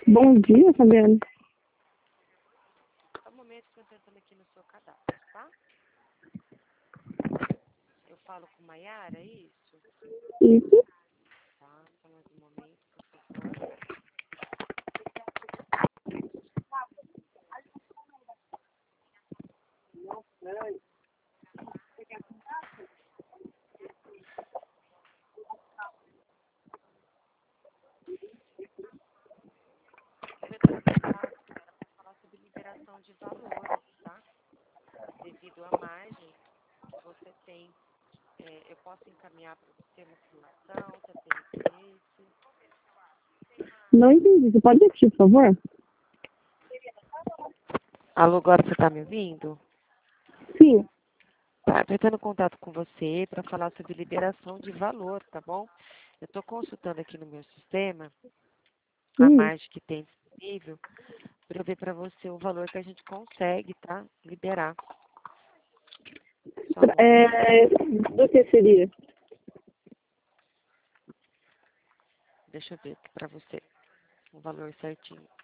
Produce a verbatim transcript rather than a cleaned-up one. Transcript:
Bom dia, Fabiana. Só um momento que eu estou entrando aqui no seu cadastro, tá? Eu falo com Maiara, é isso? Isso. Tá, só mais um momento, por favor. Eu entro em contato para falar sobre liberação de valores, tá? Devido à margem que você tem. É, eu posso encaminhar para você uma simulação, você tem interesse? Não entendi. Você pode repetir, por favor? Alô, agora você está me ouvindo? Sim. Tá, estou entrando em contato com você para falar sobre liberação de valor, tá bom? Eu estou consultando aqui no meu sistema a Hum. margem que tem disponível para eu ver para você o valor que a gente consegue, tá? Liberar. Só um momento. É, do que seria? Deixa eu ver aqui para você o valor certinho.